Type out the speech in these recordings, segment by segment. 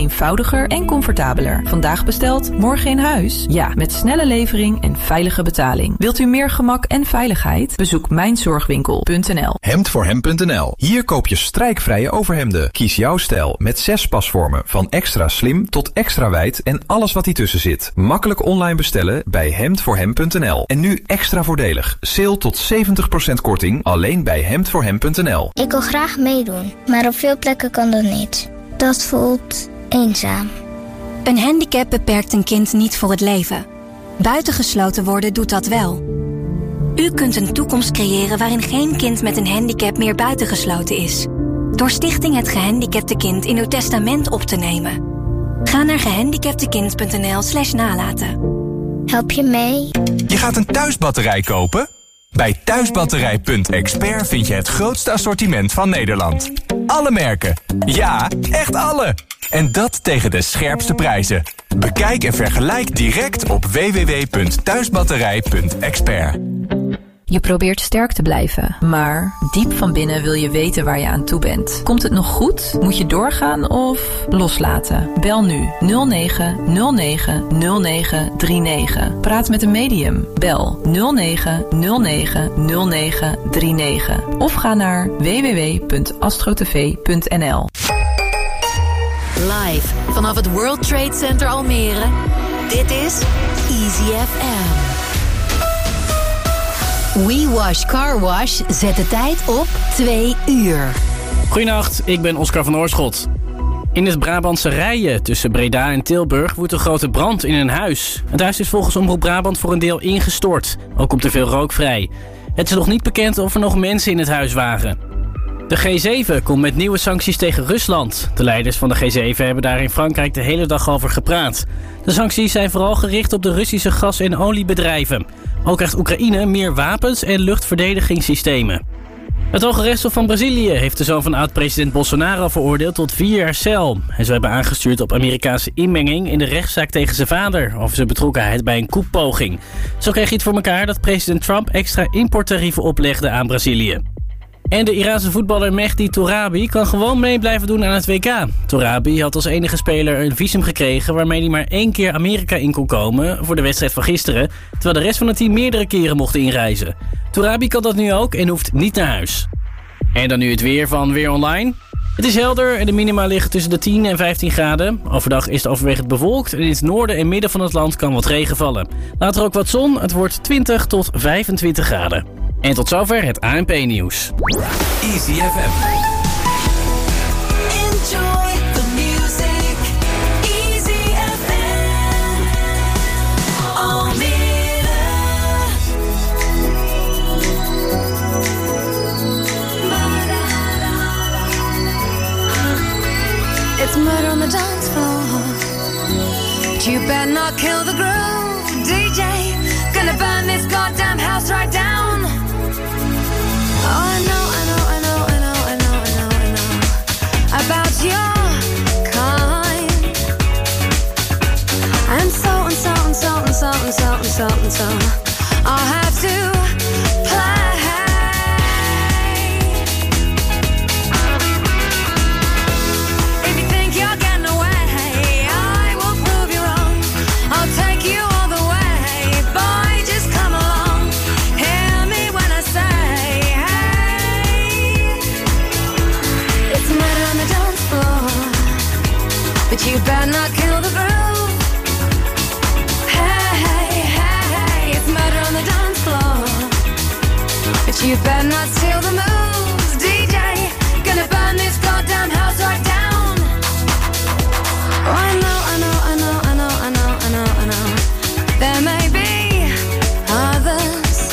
eenvoudiger en comfortabeler. Vandaag besteld, morgen in huis? Ja, met snelle levering en veilige betaling. Wilt u meer gemak en veiligheid? Bezoek mijnzorgwinkel.nl. Hemdvoorhem.nl. Hier koop je strijkvrije overhemden. Kies jouw stijl met 6 pasvormen. Van extra slim tot extra wijd en alles wat tussen zit. Makkelijk online bestellen bij hemdvoorhem.nl. En nu extra voordelig. Sale tot 70% korting alleen bij hemdvoorhem.nl. Ik wil graag meedoen, maar op veel plekken kan dat niet. Dat voelt eenzaam. Een handicap beperkt een kind niet voor het leven. Buitengesloten worden doet dat wel. U kunt een toekomst creëren waarin geen kind met een handicap meer buitengesloten is. Door Stichting Het Gehandicapte Kind in uw testament op te nemen. Ga naar gehandicaptekind.nl/nalaten. Help je mee? Je gaat een thuisbatterij kopen? Bij Thuisbatterij.expert vind je het grootste assortiment van Nederland. Alle merken. Ja, echt alle. En dat tegen de scherpste prijzen. Bekijk en vergelijk direct op www.thuisbatterij.expert. Je probeert sterk te blijven, maar diep van binnen wil je weten waar je aan toe bent. Komt het nog goed? Moet je doorgaan of loslaten? Bel nu 0909 0939. Praat met een medium. Bel 0909 0939. Of ga naar www.astrotv.nl. Live vanaf het World Trade Center Almere. Dit is Easy FM. We Wash Car Wash zet de tijd op 2 uur. Goedenacht, ik ben Oscar van Oorschot. In het Brabantse Rijen tussen Breda en Tilburg woedt een grote brand in een huis. Het huis is volgens Omroep Brabant voor een deel ingestort. Ook komt er veel rook vrij. Het is nog niet bekend of er nog mensen in het huis waren. De G7 komt met nieuwe sancties tegen Rusland. De leiders van de G7 hebben daar in Frankrijk de hele dag over gepraat. De sancties zijn vooral gericht op de Russische gas- en oliebedrijven. Ook krijgt Oekraïne meer wapens en luchtverdedigingssystemen. Het Hoge Rechtshof van Brazilië heeft de zoon van oud-president Bolsonaro veroordeeld tot 4 jaar cel. Hij zou hebben aangestuurd op Amerikaanse inmenging in de rechtszaak tegen zijn vader over zijn betrokkenheid bij een koepoging. Zo kreeg hij het voor elkaar dat president Trump extra importtarieven oplegde aan Brazilië. En de Iraanse voetballer Mehdi Torabi kan gewoon mee blijven doen aan het WK. Torabi had als enige speler een visum gekregen waarmee hij maar 1 keer Amerika in kon komen voor de wedstrijd van gisteren, terwijl de rest van het team meerdere keren mocht inreizen. Torabi kan dat nu ook en hoeft niet naar huis. En dan nu het weer van Weer Online. Het is helder en de minima liggen tussen de 10 en 15 graden. Overdag is het overwegend bewolkt en in het noorden en midden van het land kan wat regen vallen. Later ook wat zon, het wordt 20 tot 25 graden. En tot zover het ANP-nieuws. Easy FM. Enjoy the music. Easy FM. Almere. It's murder on the dance floor, but you better not kill the groove, DJ. Gonna burn this goddamn house right down. Oh, I know about your kind. And so I'll have to play. If you think you're getting away, I will prove you wrong. I'll take you all the way, boy, just come along. Hear me when I say, hey, it's murder on the dance floor, but you better not kill the groove. Hey, it's murder on the dance floor, but you better not steal the moves, DJ. Gonna burn this goddamn house right down. Oh, I know. There may be others,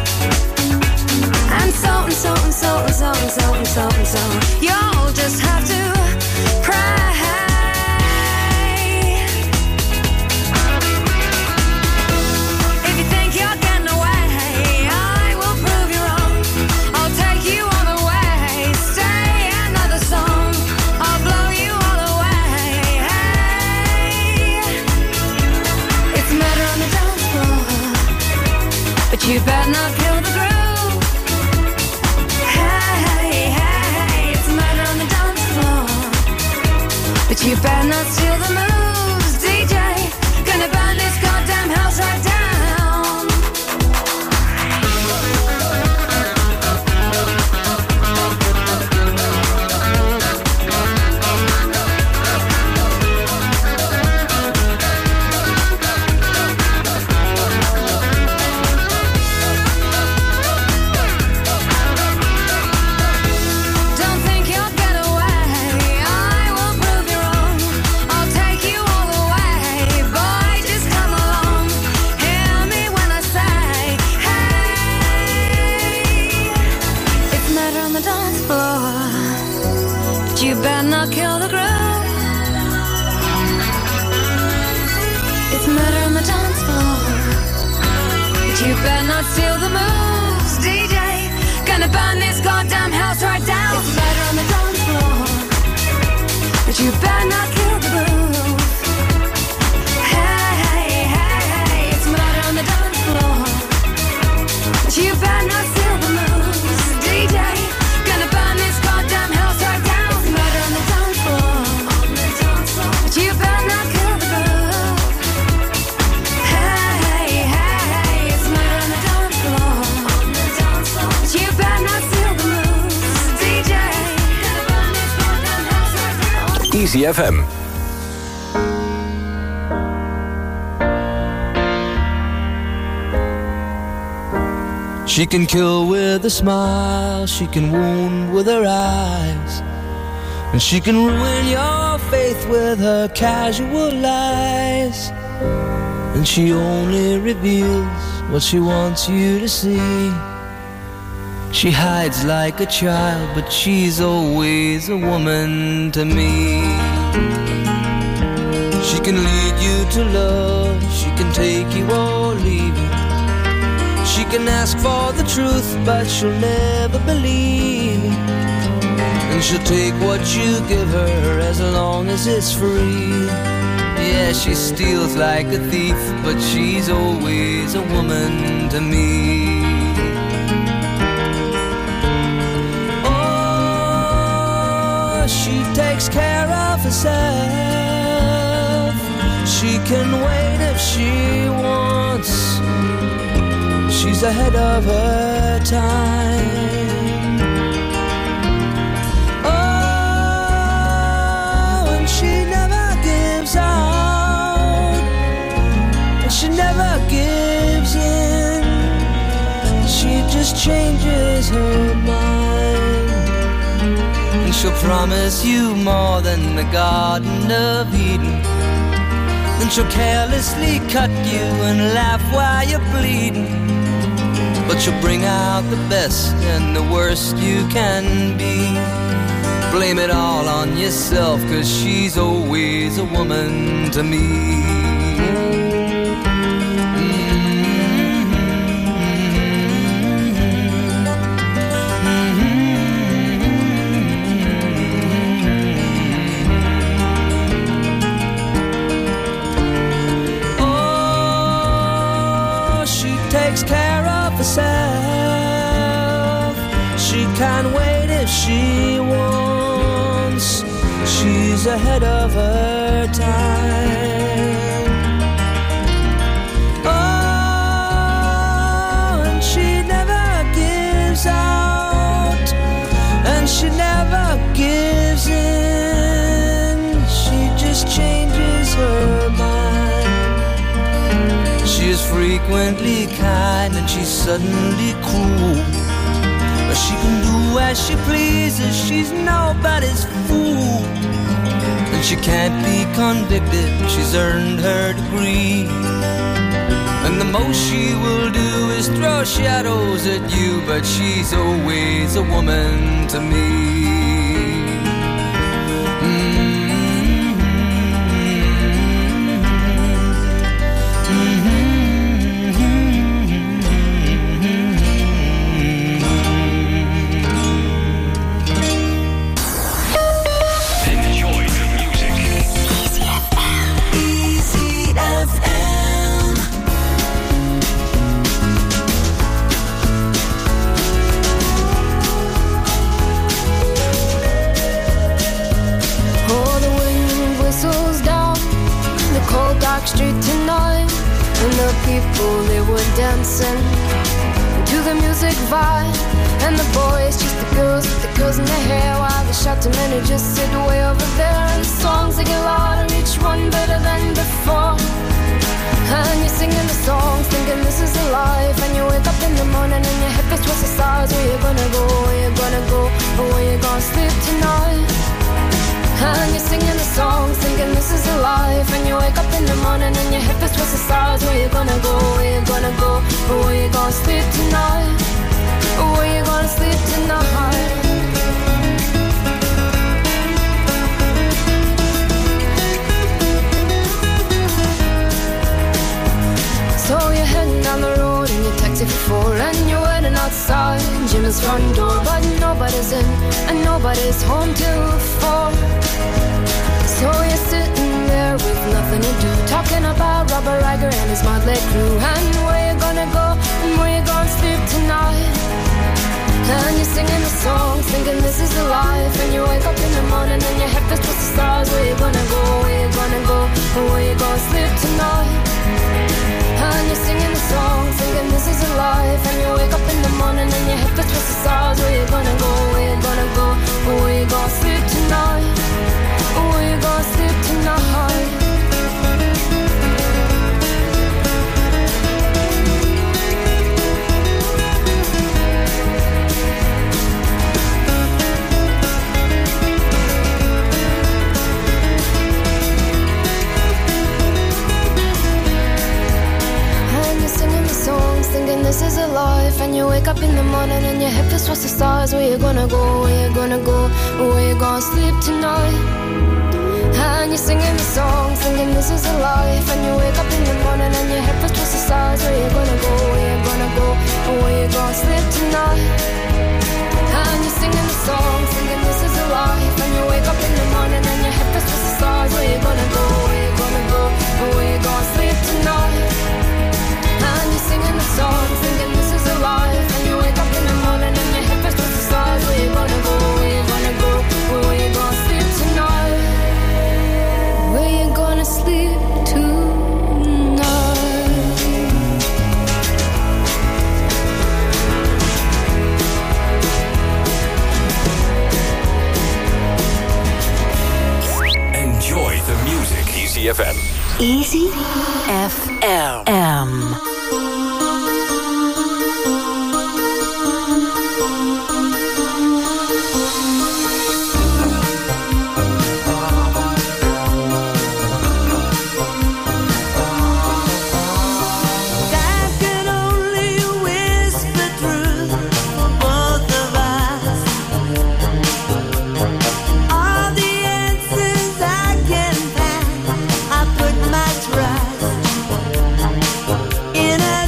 and so you'll just have to pray. If you think you're getting away, I will prove you wrong. I'll take you all the way. Stay another song, I'll blow you all away. Hey, it's murder on the dance floor, but you better not kill the groove. Hey, it's murder on the dance floor, but you better not steal the moves, DJ. Gonna burn this goddamn house right down. Don't think you'll get away. I will prove you wrong. I'll take you all the way. Boy, just come along. Hear me when I say, hey. It's murder on the dance floor, but you better not kill the groove. It's murder on the dance floor, but you better not steal the moves, DJ. Gonna burn this goddamn house right down. It's murder on the dance floor, but you better not kill the groove. Hey, hey, hey, hey. It's murder on the dance floor, but you better not steal the moves, DJ. Gonna burn this goddamn house right down. It's murder on the dance floor, but you better not kill the groove. Hey, hey, hey. It's murder on the dance floor, but you better not steal the moves, DJ. Gonna burn this goddamn house right down. Easy FM. She can kill with a smile, she can wound with her eyes, and she can ruin your faith with her casual lies. And she only reveals what she wants you to see. She hides like a child, but she's always a woman to me. She can lead you to love, she can take you or leave you. She can ask for the truth, but she'll never believe it. And she'll take what you give her as long as it's free. Yeah, she steals like a thief, but she's always a woman to me. Oh, she takes care of herself. She can wait if she wants. She's ahead of her time. Oh, and she never gives out, and she never gives in. She just changes her mind, and she'll promise you more than the Garden of Eden. Then she'll carelessly cut you and laugh while you're bleeding. But she'll bring out the best and the worst you can be. Blame it all on yourself, 'cause she's always a woman to me. Oh, she takes care of herself. She can wait if she wants. She's ahead of her time. Oh, and she never gives out, and she never gives in. She just changes her mind. She is frequently kind and she's suddenly cruel. She can do as she pleases, she's nobody's fool. And she can't be convicted, she's earned her degree. And the most she will do is throw shadows at you, but she's always a woman to me. Park Street tonight, and the people, they were dancing to the music vibe. And the boys chased the girls with the girls in their hair, while the shouting men who just sit way over there. And the songs, they get louder, each one better than before. And you're singing the songs, thinking this is a life. And you wake up in the morning and your head is towards the stars. Where you gonna go, where you gonna go, or where you gonna sleep tonight? And you're singing the songs, thinking this is a life. And you wake up in the morning and your head is towards the stars. Where you gonna go, where you gonna go, or where you gonna sleep tonight? Or where you gonna sleep tonight? So you're heading down the road in your taxi for 4, and you're waiting outside Jimmy's front door, but nobody's in and nobody's home till 4. So you're sitting there with nothing to do, talking about Robert Riger and his motley crew, and where you gonna go and where you gonna sleep tonight. And you're singing the songs, thinking this is the life. And you wake up in the morning and your head feels towards the stars. Where you gonna go, where you gonna go, or where you gonna sleep tonight? And you're singing the songs, thinking this is a life. And you wake up in the morning and your head feels towards the stars. Where you gonna go, where you gonna go, or where you gonna sleep tonight? Or where you gonna sleep tonight? Thinking this is a life. And you wake up in the morning and your head feels towards the stars. Where you gonna go, where you gonna go, or where you gonna sleep tonight? And you're singing the song, thinking this is a life. And you wake up in the morning and your head feels towards the stars. Where you gonna go, where you gonna go, or where you gonna sleep tonight? And you're singing the song, thinking this is a life. And you wake up in the morning and your head feels towards the stars. Where you gonna go, where you gonna go, or where you gonna sleep tonight? And you're singing the song, thinking this is a life. And you wake up in the morning and your head feels towards the stars. Where you gonna go, where you gonna go, or where you gonna sleep tonight? Where you gonna sleep tonight? Enjoy the music. Easy FM. Easy FM. In a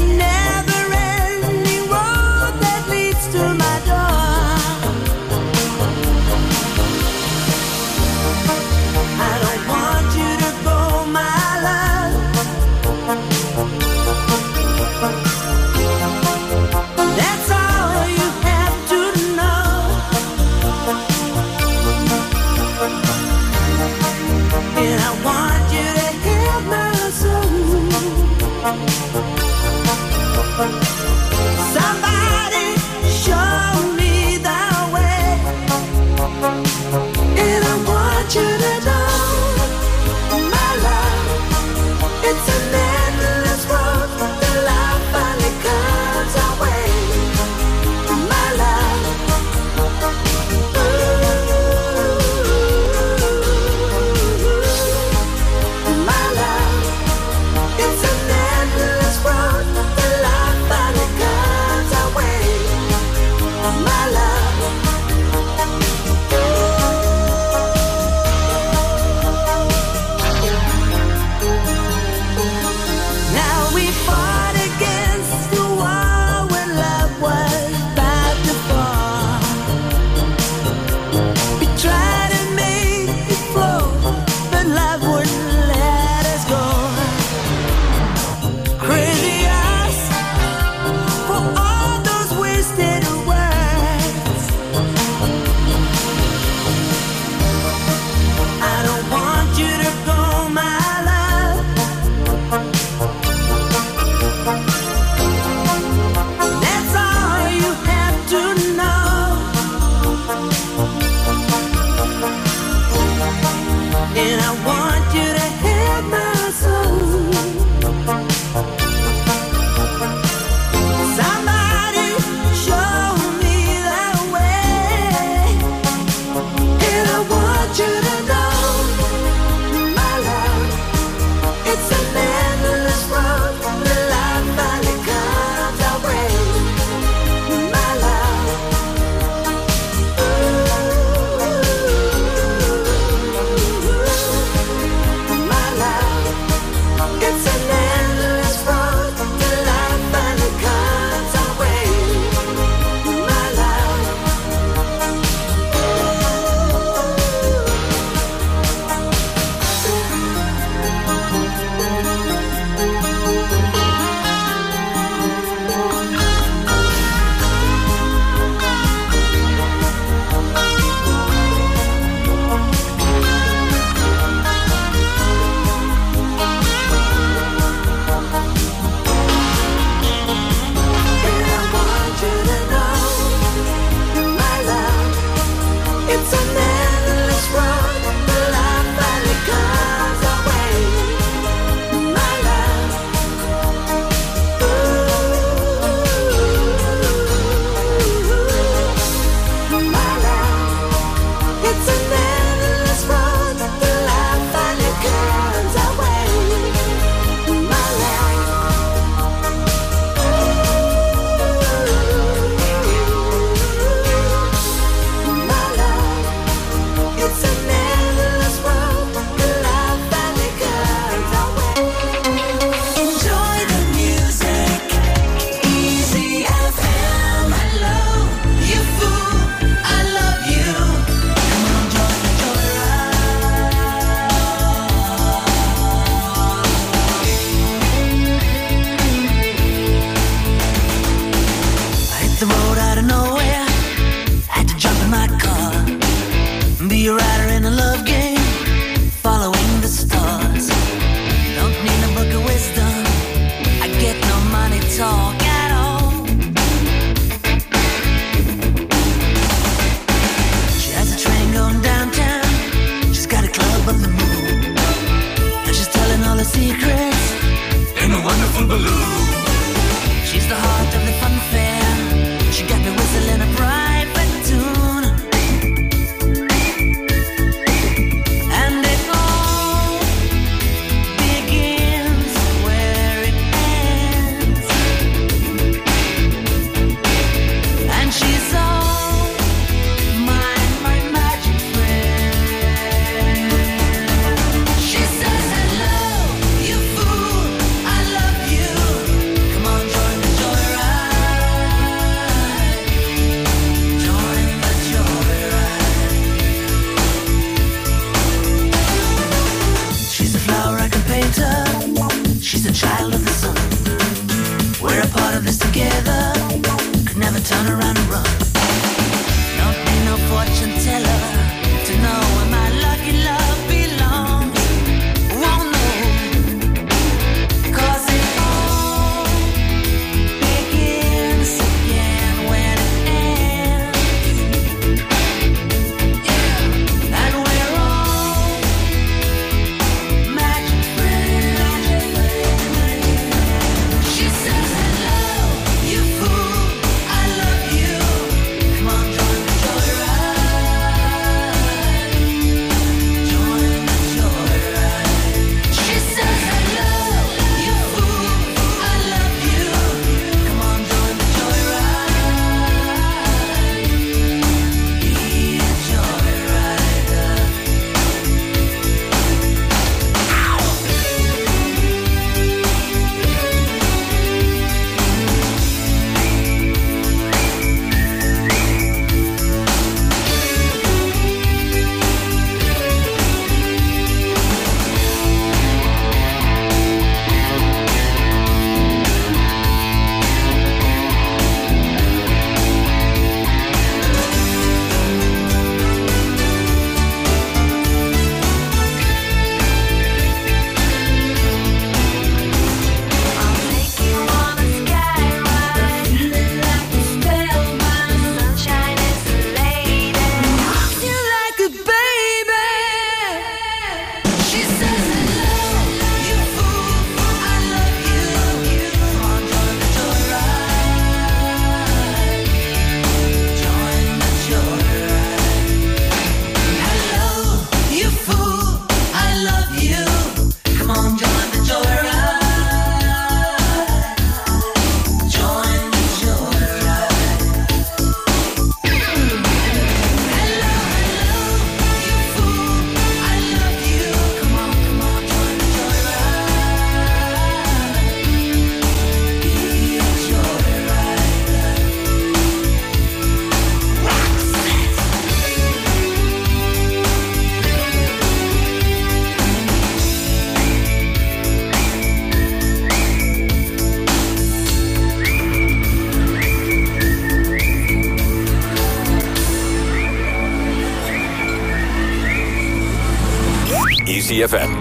Easy FM.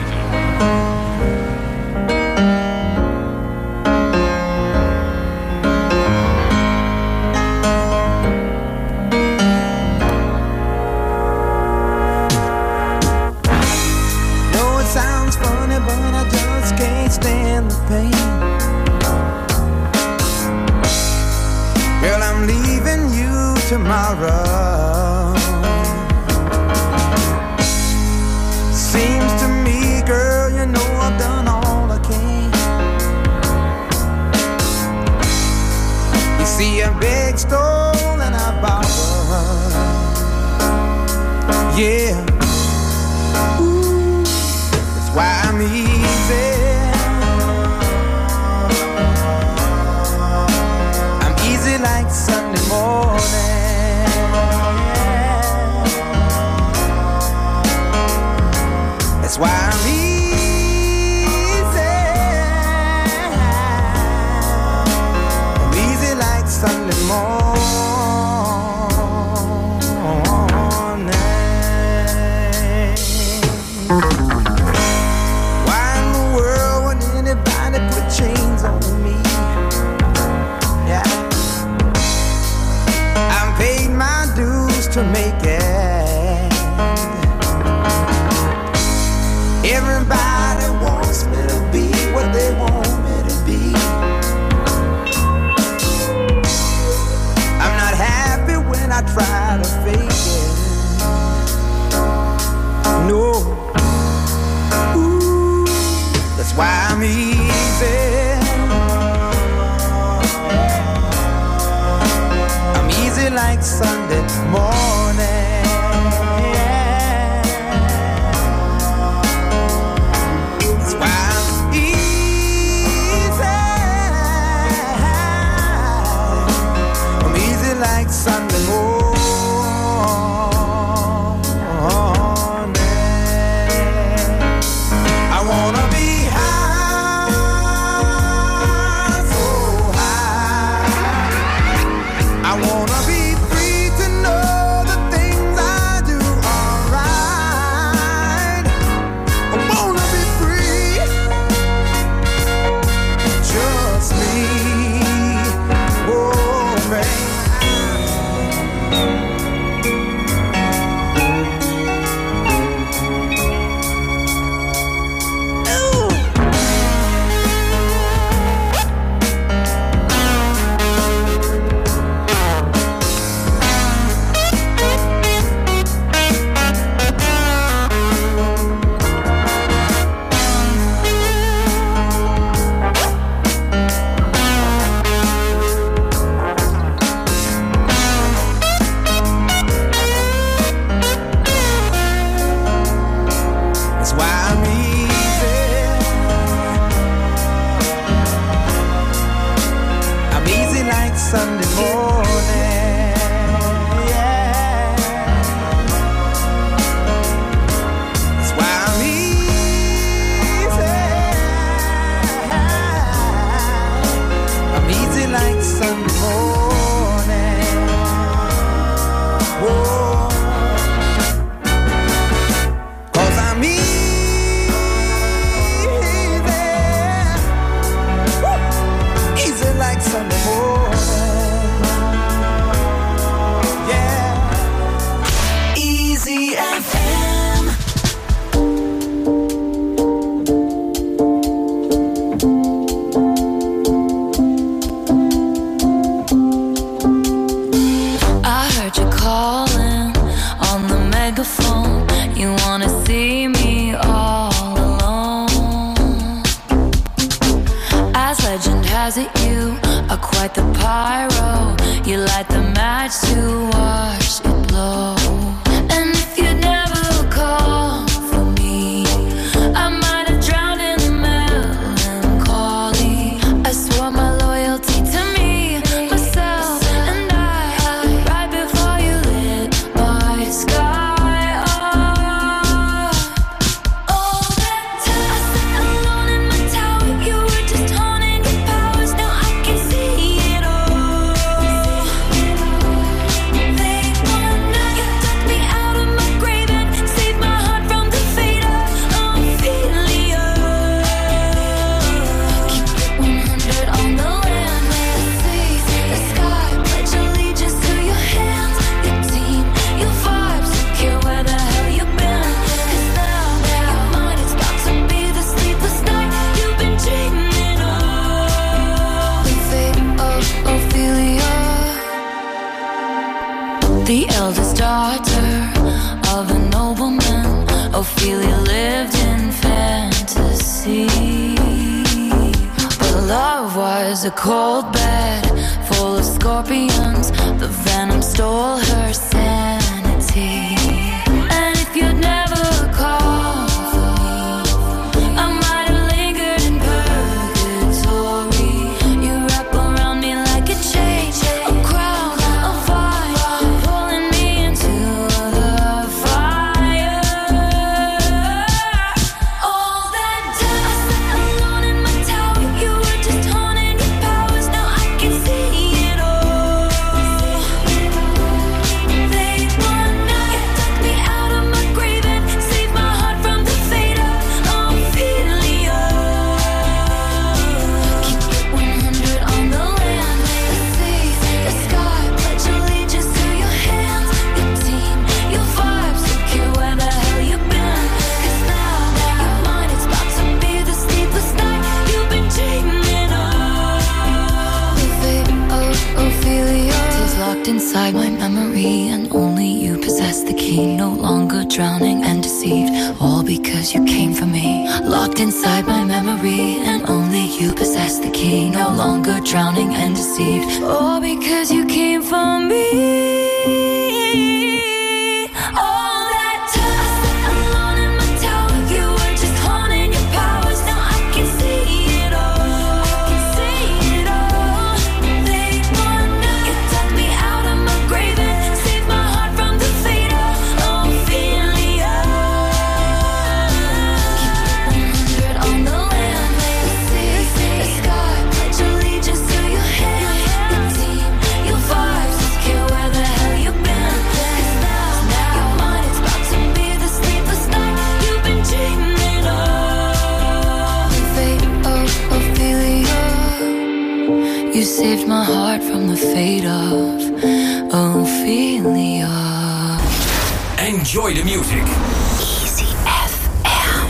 No, it sounds funny, but I just can't stand the pain. Girl, I'm leaving you tomorrow. Seems to me, girl, you know I've done all I can. You see, I beg, stole, and I borrowed. Yeah. Ooh, that's why I'm easy. I'm easy like Sunday morning. That's why I'm easy. I'm easy like Sunday morning. Why in the world would anybody put chains on me? Yeah, I paid my dues to make it. Everybody wants me to be what they want me to be. I'm not happy when I try to fake it. No. Ooh, that's why I'm easy. I'm easy like Sunday morning. Like Sunday morning. I wanna be high, so high. I wanna be free to know the things I do are right. I wanna be free, just me. Oh, baby. Sunday morning, yeah. That's why I'm easy. I'm easy like Sunday morning. Whoa. 'Cause I'm easy. Woo. Easy like Sunday morning. You wanna see me all alone. As legend has it, you are quite the pyro. You light the match to watch it blow. And if you never call for me, I might have drowned in the melancholy. I swore my loyalty to me, myself, and I right before you lit my sky. Baby was a cold bed full of scorpions. The venom stole her sanity. And if you'd never called for me, I might have lingered in purgatory. You wrap around me like a chain, a crown, a fire, pulling me into the fire. All that time I sat alone in my tower, you were just honing your powers. Now I can see it all. Late one night, you took me out of my grave and saved my heart from the fate of Ophelia. Keep it 100 on the land, the sea, the sky. Pledge allegiance to your hands, your team, your vibes. Don't care where the hell you've been, 'cause now you're mine. It's about to be the sleepless night you've been dreaming of. The fate of Ophelia is locked inside my memory, and only you possess the key. No longer drowning and deceived, all because you came for me. Locked inside my memory, and only you possess the key. No longer drowning and deceived, all because you came for me. All that time I sat alone in my tower, you were just honing your powers. Now I can see it all. I can see it all. Late one night, you took me out of my grave and saved my heart from the fate of Ophelia. Keep it 100 on the land, the sea, the sky. Pledge allegiance to your hands, your team, your vibes. Don't care where the hell you've been, 'cause now you're mine. It's about to be the sleepless night you've been dreaming of. The fate of Ophelia. You saved my heart from the fate of Ophelia. Enjoy the music. Easy FM.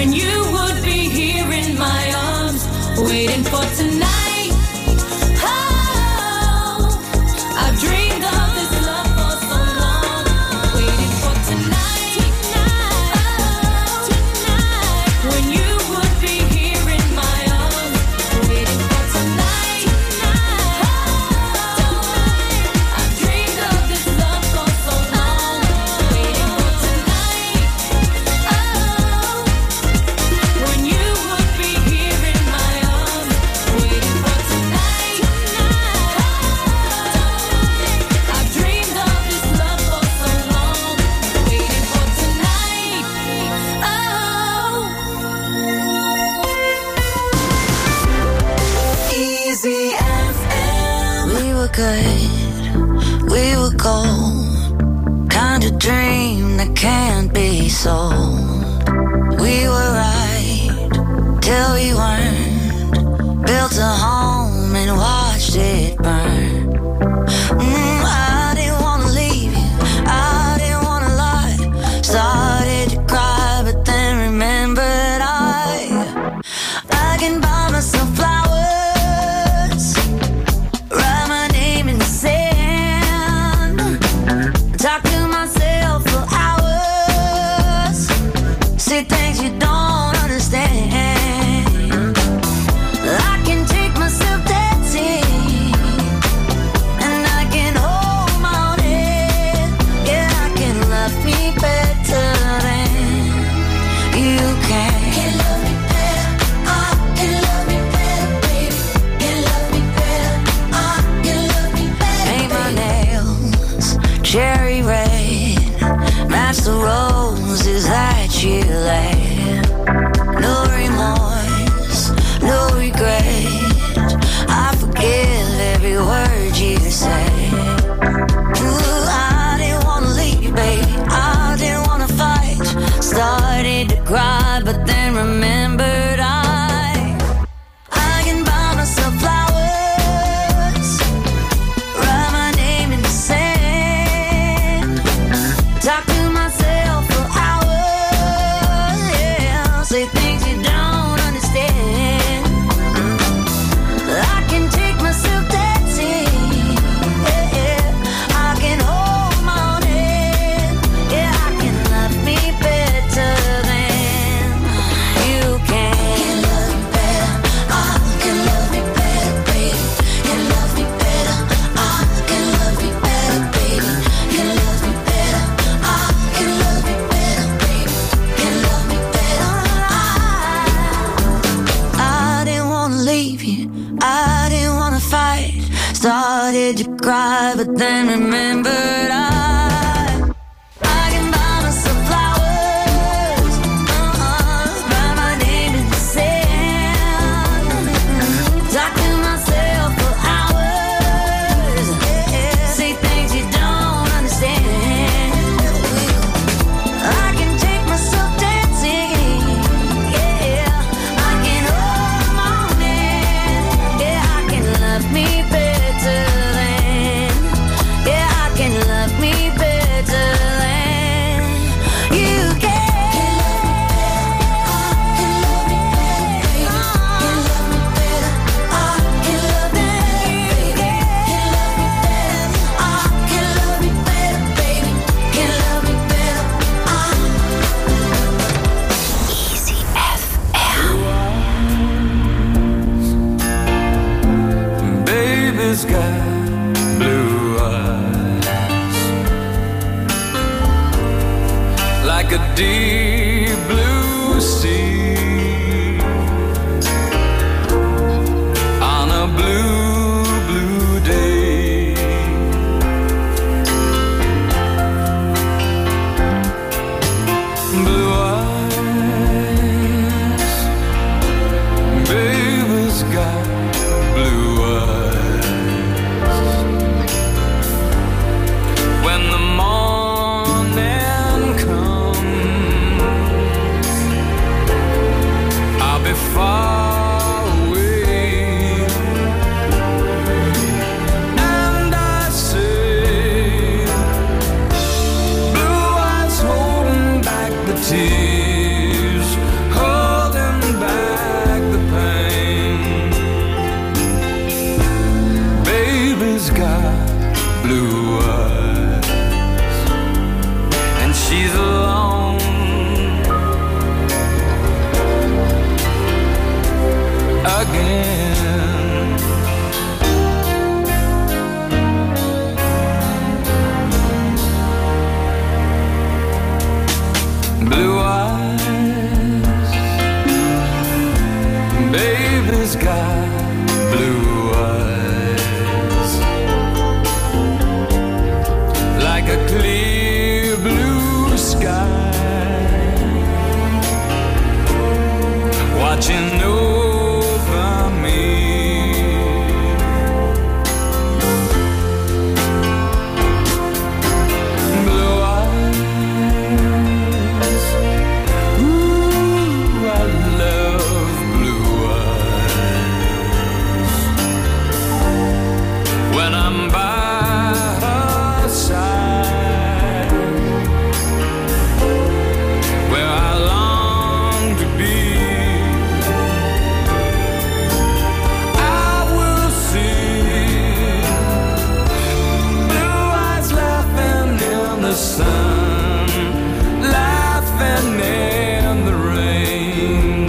when you would be here in my arms, waiting for tonight. Oh, I've dreamed of this love for so long, waiting for tonight. Oh, when you would be here in my arms, waiting for tonight. Oh, I've dreamed of this love for so long, waiting for tonight. Oh, when you would be here in my arms, waiting for tonight. I've dreamed of this love for so long, waiting for tonight. Easy FM. We were good, we were gold. Kind of dream that can't be sold. We were right till we weren't. Built a home and watched it burn. I didn't wanna leave you, I didn't wanna lie. Started to cry, but then remembered I can buy myself flowers, write my name in the sand, talk to myself for hours, say things you don't understand. I can take myself dancing, and I can hold my own head. Yeah, I can love me better than you can. Can love me better, I can love me better, baby. Can love me better, I can love me better. Paint my nails cherry red, match the roses that you laid. No remorse, no regret. I forgive every word you say. Ooh, I didn't wanna leave, baby. I didn't wanna fight. Started to cry, but then remembered I can buy myself flowers, write my name in the sand, talk to myself for hours, yeah, say things you don't understand. I can take myself dancing, yeah, I can hold my own head, yeah, I can love me better than you can. Can love me better, I can love me better, baby. Can love me better, I can love me better, baby. Can love me better, I can love me better, baby. Can love me better, I didn't wanna leave you, I didn't wanna fight. Started to cry, but then remembered I can buy myself flowers, write my name in the sand, talk to myself for hours, yeah, say things you don't understand. I can take myself dancing, yeah, I can hold my own hand, yeah, I can love me better than, yeah, I can love me better than you can. Can love me better, I can love me better, baby. Can love me better, I Easy FM. Baby's got blue eyes, like a deep blue sea, on a blue, blue day. Blue eyes, baby's got blue eyes. When the morning comes, I'll be far away, and I say, blue eyes holding back the tears. Oh, Baby's got blue eyes, like a clear blue sky, watching over me. Blue eyes, ooh, I love blue eyes. When I'm by her side, where I long to be, I will see blue eyes laughing in the sun, laughing in the rain.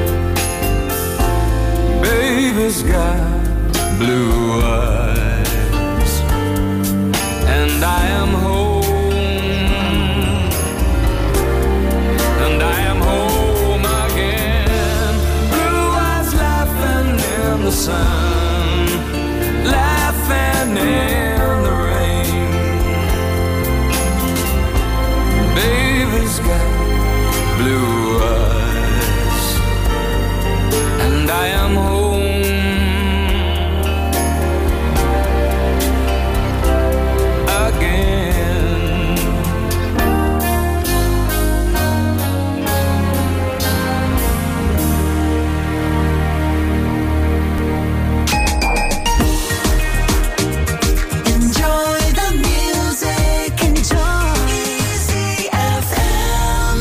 Baby's got blue eyes, and I am home, and I am home again. Blue eyes laughing in the sun, laughing in the rain. Baby's got blue eyes, and I am home again. Enjoy the music, enjoy Easy FM.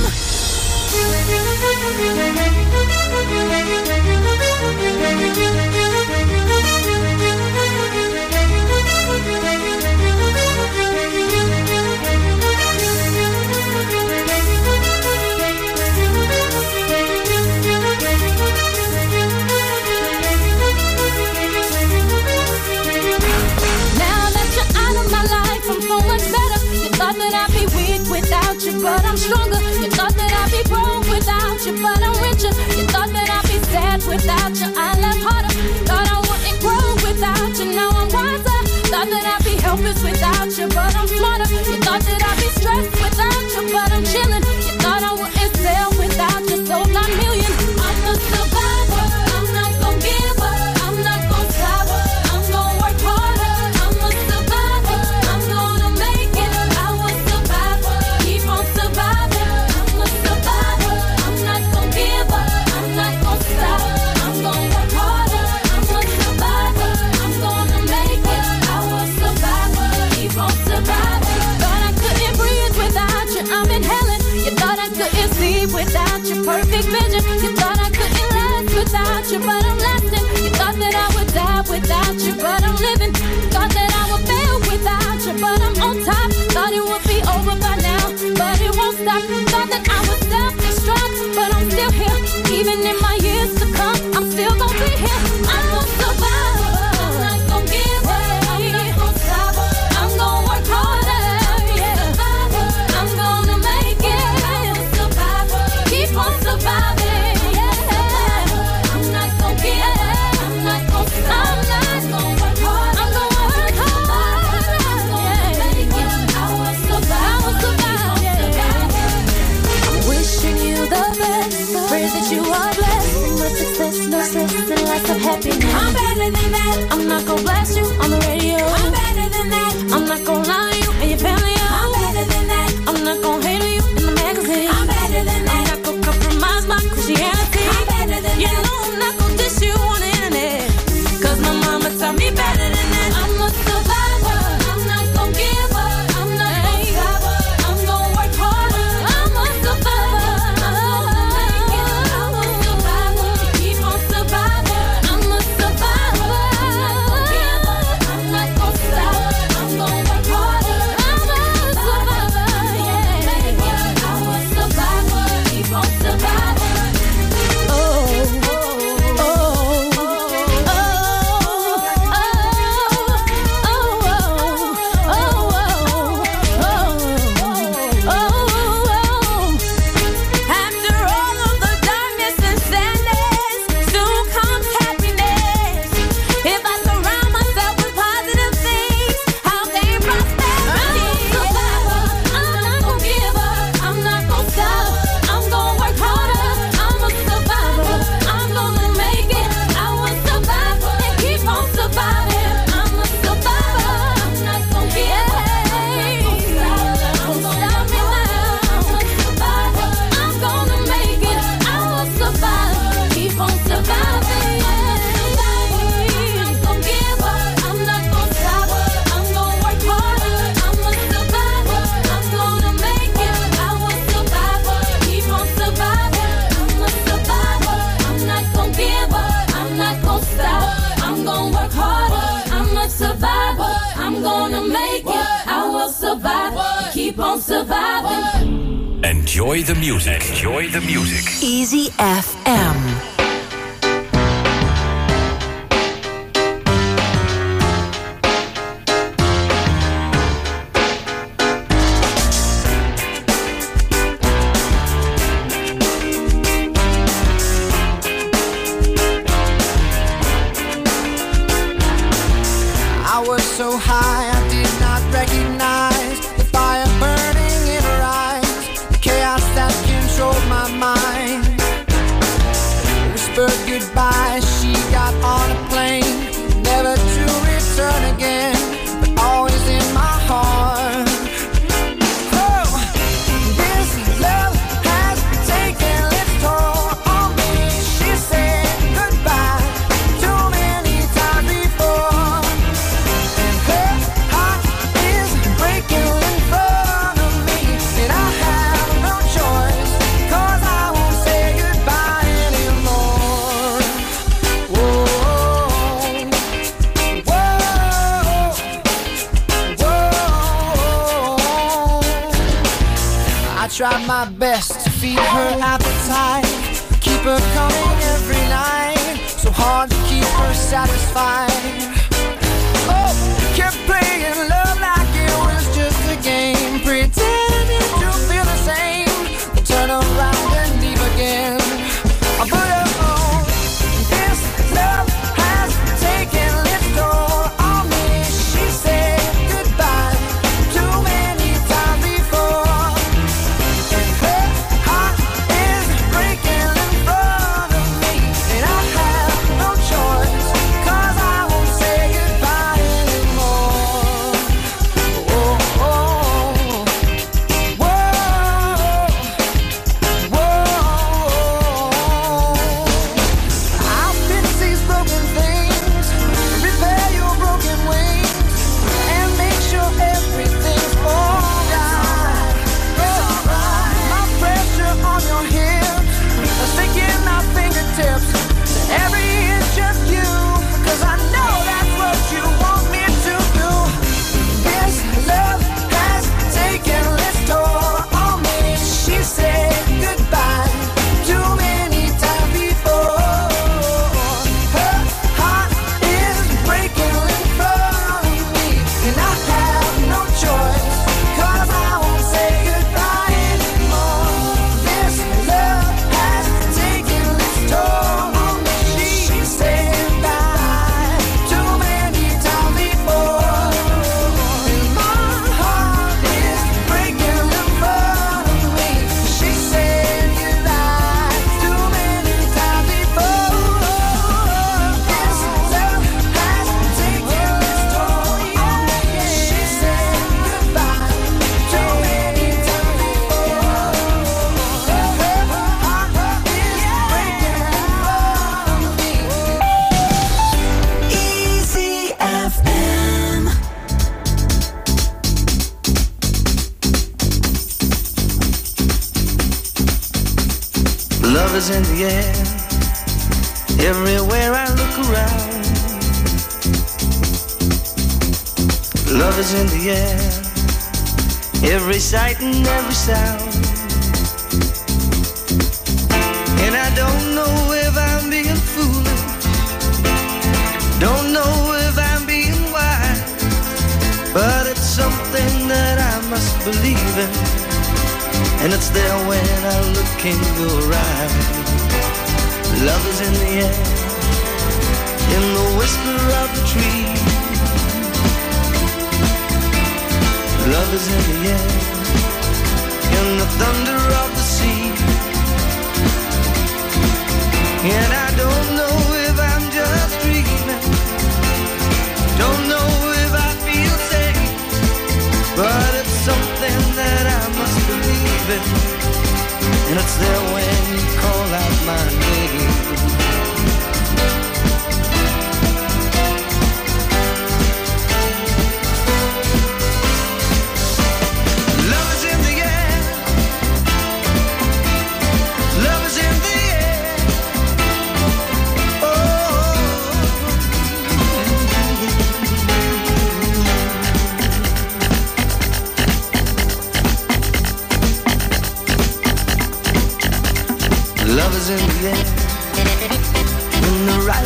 Now that you're out of my life, I'm so much better. You thought that I'd be weak without you, but I'm stronger. You thought that I'd be broke without you, but I'm richer. You thought that I'd be sad without you, I laugh harder. Thought I wouldn't grow without you, now I'm wiser. Thought that I'd be helpless without you, but I'm smarter. You thought that I'd be stressed without you, but I'm chilling. You thought I wouldn't sell without you, sold 9 million. I'm a survivor, I'm not gon' give up, I'm not gon' stop, I'm gon' work harder. I'm a survivor, I'm gonna make it. I was survivor, keep on surviving. I'm a survivor, I'm not gon' give up, I'm not gon' stop, I'm gon' work harder. I'm a survivor, I'm gonna make it. I was survivor, keep on surviving. Thought I couldn't breathe without you, I'm inhaling. You thought I couldn't see without your perfect vision. You thought I couldn't last without you, but I'm lasting. You thought that I would die without you, but I'm living. Thought that I would fail without you, but I'm on top. Thought it would be over by now, but it won't stop. Thought that I would self-destruct, but I'm still here. Even in my years to come, I'm still gonna be here. I'm a survivor, I'm not gonna give up, I'm not gonna stop, I'm gonna work harder. Yeah. I'm gonna make it. I'm a survivor, keep on surviving. Yeah. I'm not gonna give up, I'm not gonna stop, I'm gonna work hard. I'm gonna work hard. I'm gonna make it. I will survive. Yeah. I'm wishing you the best. Pray that you are blessed. Much success, no stress, and lots of happiness. I'm better than that. I'm not gonna blast you on the radio. I'm better than that. I'm not gonna lie to you and your family. I'm better than that. I'm not gonna hate on you in the magazine. I'm better than that. I'm not gonna compromise my Christianity. I'm better than that. You know I'm not gonna diss you on the internet, 'cause my mama taught me better than that. I'm a survivor, I'm not gonna give up, I'm not gonna stop, I'm gonna work harder. I'm a survivor, I'm gonna make it. I'm a survivor, keep on surviving. I'm a survivor, I'm not gonna give up, I'm not gonna stop, I'm gonna work harder. survive. Keep on surviving. Enjoy the music. Enjoy the music. Easy FM. So high, I did not recognize the fire burning in her eyes, the chaos that controlled my mind. Whispered goodbye, she got on a plane, never to return again, but always in my heart. Oh, this love has taken its toll on me. She said goodbye too many times before. Tried my best to feed her appetite, keep her coming every night, so hard to keep her satisfied. Oh, kept playing love like it was just a game, pretending to feel the same, then turn around and leave again. But oh, this love has taken its toll on me. She said goodbye too many times before. is in the air. Everywhere I look around, love is in the air. Every sight and every sound. And I don't know if I'm being foolish, don't know if I'm being wise, but it's something that I must believe in, and it's there when I look in your eyes. Love is in the air, in the whisper of the tree. Love is in the air, in the thunder of the sea. And I don't know if I'm just dreaming, don't know if I feel safe, but it's something that I must believe in, and it's there when you call out my name. Love is in the air, love is in the air.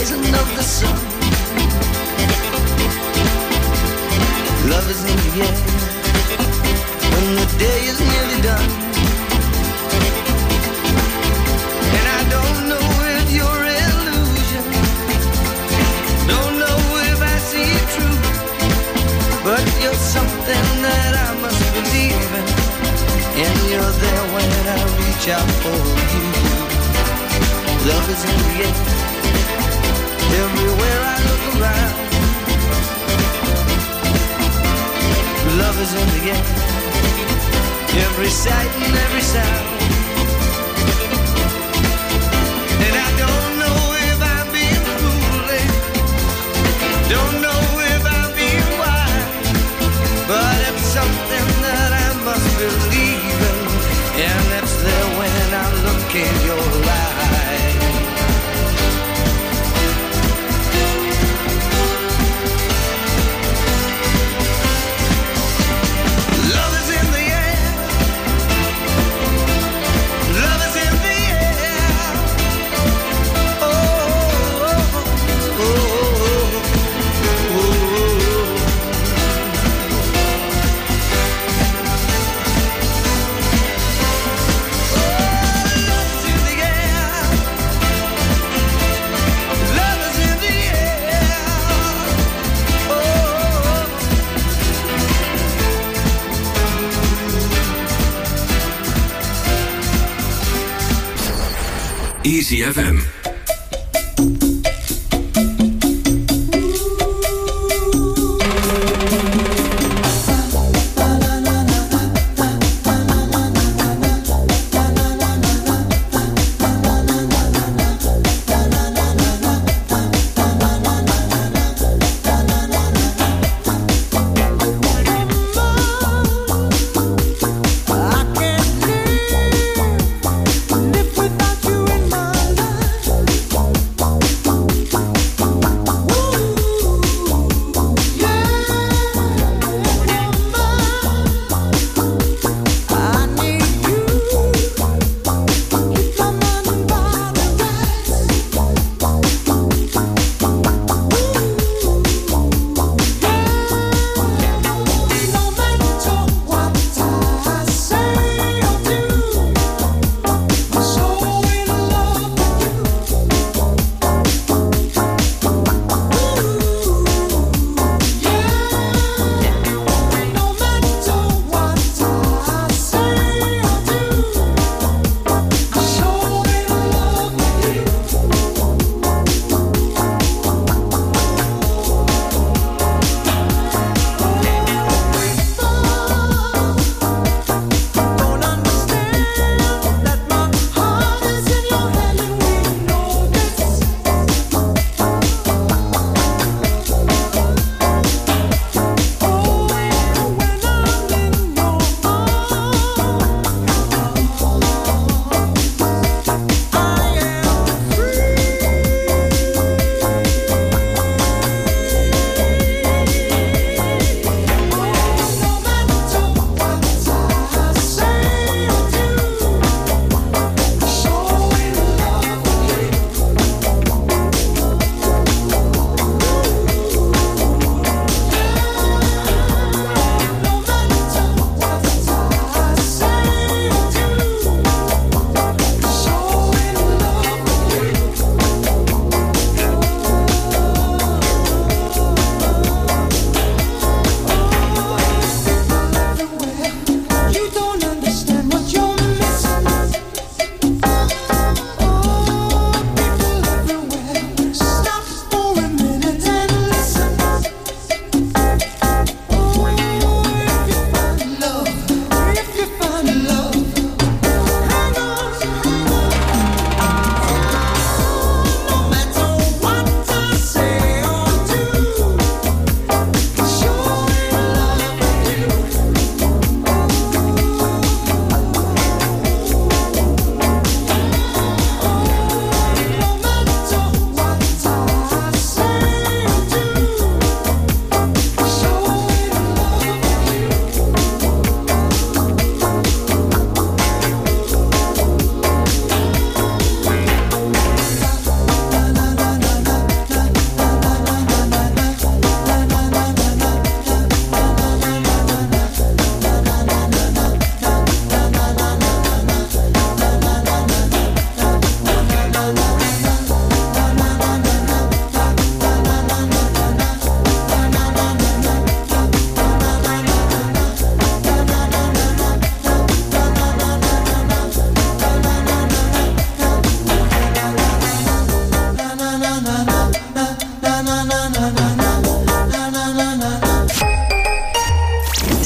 rising of the sun. Love is in the air when the day is nearly done. And I don't know if you're illusion, don't know if I see it true, but you're something that I must believe in, and you're there when I reach out for you. Love is in the air, everywhere I look around. Love is in the air, every sight and every sound. And I don't know if I'm being foolish, don't know if I'm being wise, but it's something that I must believe in, and it's there when I look in your eyes. Love is in the air, love is in the air. Oh, oh, oh, oh, oh. Easy FM. Without you in my life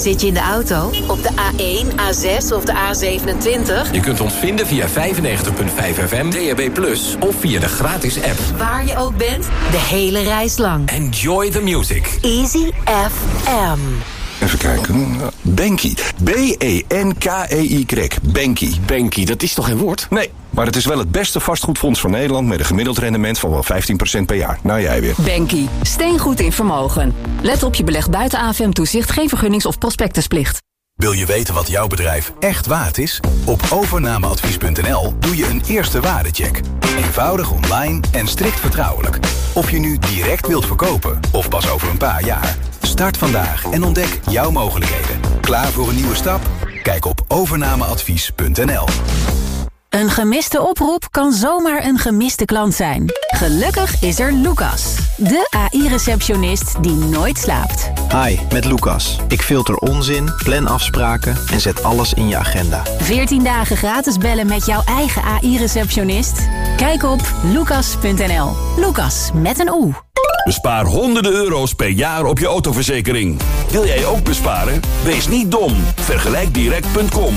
Zit je in de auto, op de A1, A6 of de A27? Je kunt ons vinden via 95.5 FM, DAB+, of via de gratis app. Waar je ook bent, de hele reis lang. Enjoy the music. Easy FM. Even kijken. Benki. B-E-N-K-E-Y. Benki. Benki, dat is toch geen woord? Nee, maar het is wel het beste vastgoedfonds van Nederland met een gemiddeld rendement van wel 15% per jaar. Nou, jij weer. Benki. Steengoed in vermogen. Let op, je belegt buiten AFM-toezicht, geen vergunnings- of prospectusplicht. Wil je weten wat jouw bedrijf echt waard is? Op overnameadvies.nl doe je een eerste waardecheck. Eenvoudig online en strikt vertrouwelijk. Of je nu direct wilt verkopen of pas over een paar jaar. Start vandaag en ontdek jouw mogelijkheden. Klaar voor een nieuwe stap? Kijk op overnameadvies.nl. Een gemiste oproep kan zomaar een gemiste klant zijn. Gelukkig is er Lucas, de AI-receptionist die nooit slaapt. Hi, met Lucas. Ik filter onzin, plan afspraken en zet alles in je agenda. 14 dagen gratis bellen met jouw eigen AI-receptionist? Kijk op lucas.nl. Lucas met een O. Bespaar honderden euro's per jaar op je autoverzekering. Wil jij ook besparen? Wees niet dom. Vergelijkdirect.com.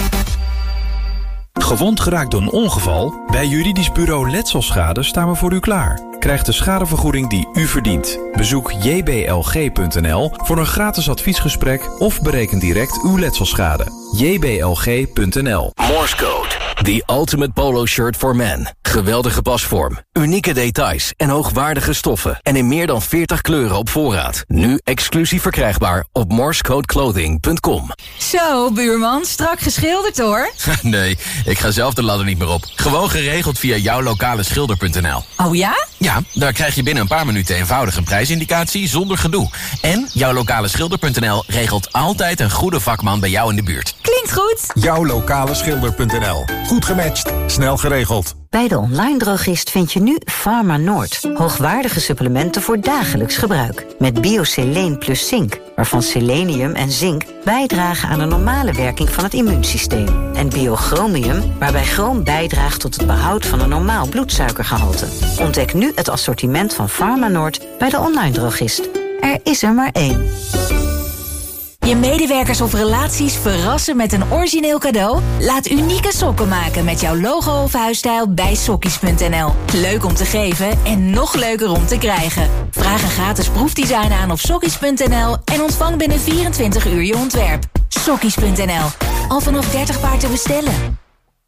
Gewond geraakt door een ongeval? Bij Juridisch Bureau Letselschade staan we voor u klaar. Krijg de schadevergoeding die u verdient. Bezoek jblg.nl voor een gratis adviesgesprek of bereken direct uw letselschade. jblg.nl. Morse Code. The ultimate polo shirt for men. Geweldige pasvorm, unieke details en hoogwaardige stoffen. En in meer dan 40 kleuren op voorraad. Nu exclusief verkrijgbaar op morsecodeclothing.com. Zo, buurman, strak geschilderd hoor. Nee, ik ga zelf de ladder niet meer op. Gewoon geregeld via jouwlokaleschilder.nl. Oh ja? Ja, daar krijg je binnen een paar minuten eenvoudig een prijsindicatie zonder gedoe. En jouwlokaleschilder.nl regelt altijd een goede vakman bij jou in de buurt. Klinkt goed. Jouwlokaleschilder.nl. Goed gematcht, snel geregeld. Bij de online drogist vind je nu Pharma Noord. Hoogwaardige supplementen voor dagelijks gebruik. Met BioSeleen plus zink, waarvan selenium en zink bijdragen aan de normale werking van het immuunsysteem. En Biochromium, waarbij chroom bijdraagt tot het behoud van een normaal bloedsuikergehalte. Ontdek nu het assortiment van Pharma Noord bij de online drogist. Er is er maar één. Je medewerkers of relaties verrassen met een origineel cadeau? Laat unieke sokken maken met jouw logo of huisstijl bij sokkies.nl. Leuk om te geven en nog leuker om te krijgen. Vraag een gratis proefdesign aan op sokkies.nl en ontvang binnen 24 uur je ontwerp. Sokkies.nl. Al vanaf 30 paar te bestellen.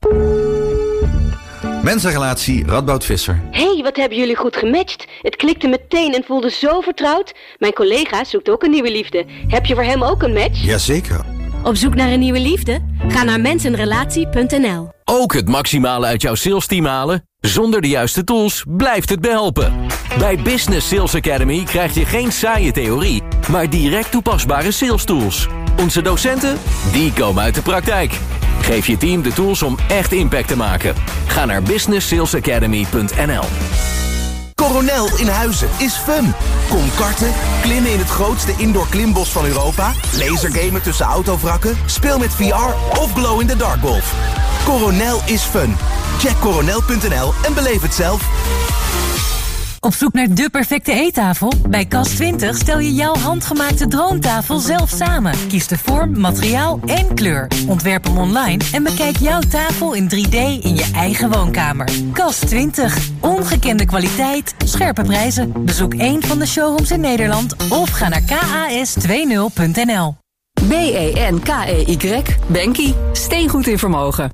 Mensenrelatie Radboud Visser. Hey, wat hebben jullie goed gematcht. Het klikte meteen en voelde zo vertrouwd. Mijn collega zoekt ook een nieuwe liefde. Heb je voor hem ook een match? Jazeker. Op zoek naar een nieuwe liefde? Ga naar mensenrelatie.nl. Ook het maximale uit jouw salesteam halen? Zonder de juiste tools blijft het behelpen. Bij Business Sales Academy krijg je geen saaie theorie, maar direct toepasbare sales tools. Onze docenten, die komen uit de praktijk. Geef je team de tools om echt impact te maken. Ga naar businesssalesacademy.nl. Coronel in Huizen is fun. Kom karten, klimmen in het grootste indoor klimbos van Europa, lasergamen tussen autovrakken, speel met VR of glow in the dark golf. Coronel is fun. Check coronel.nl en beleef het zelf. Op zoek naar de perfecte eettafel? Bij Cas20 stel je jouw handgemaakte droomtafel zelf samen. Kies de vorm, materiaal en kleur. Ontwerp hem online en bekijk jouw tafel in 3D in je eigen woonkamer. Cas20. Ongekende kwaliteit, scherpe prijzen. Bezoek één van de showrooms in Nederland of ga naar kas20.nl. B-E-N-K-E-Y. Benki. Steengoed in vermogen.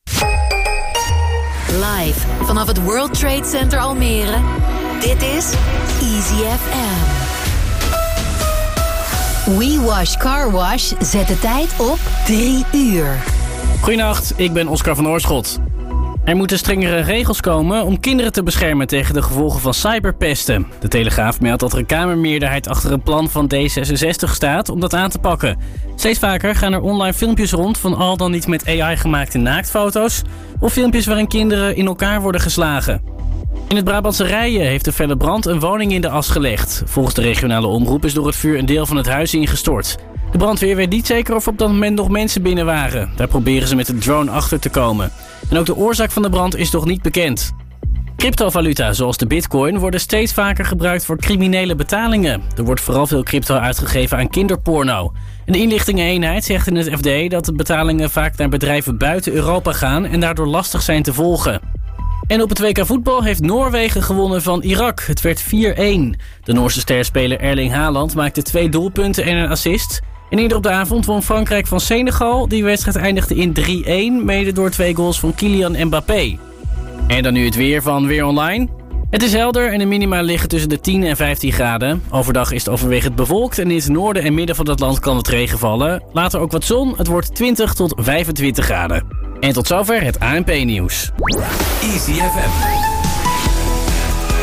Live vanaf het World Trade Center Almere. Dit is Easy FM. We Wash Car Wash zet de tijd op 3 uur. Goedenacht, ik ben Oscar van Oorschot. Er moeten strengere regels komen om kinderen te beschermen tegen de gevolgen van cyberpesten. De Telegraaf meldt dat er een Kamermeerderheid achter een plan van D66 staat om dat aan te pakken. Steeds vaker gaan er online filmpjes rond van al dan niet met AI gemaakte naaktfoto's of filmpjes waarin kinderen in elkaar worden geslagen. In het Brabantse Rijen heeft de felle brand een woning in de as gelegd. Volgens de regionale omroep is door het vuur een deel van het huis ingestort. De brandweer weet niet zeker of op dat moment nog mensen binnen waren. Daar proberen ze met de drone achter te komen. En ook de oorzaak van de brand is nog niet bekend. Cryptovaluta zoals de bitcoin worden steeds vaker gebruikt voor criminele betalingen. Er wordt vooral veel crypto uitgegeven aan kinderporno. Een inlichtingeneenheid zegt in het FD dat de betalingen vaak naar bedrijven buiten Europa gaan en daardoor lastig zijn te volgen. En op het WK voetbal heeft Noorwegen gewonnen van Irak. Het werd 4-1. De Noorse sterspeler Erling Haaland maakte 2 doelpunten en een assist. En eerder op de avond won Frankrijk van Senegal. Die wedstrijd eindigde in 3-1, mede door 2 goals van Kylian Mbappé. En dan nu het weer van Weer Online. Het is helder en de minima liggen tussen de 10 en 15 graden. Overdag is het overwegend bewolkt en in het noorden en midden van het land kan het regen vallen. Later ook wat zon, het wordt 20 tot 25 graden. En tot zover het ANP-nieuws. Easy FM.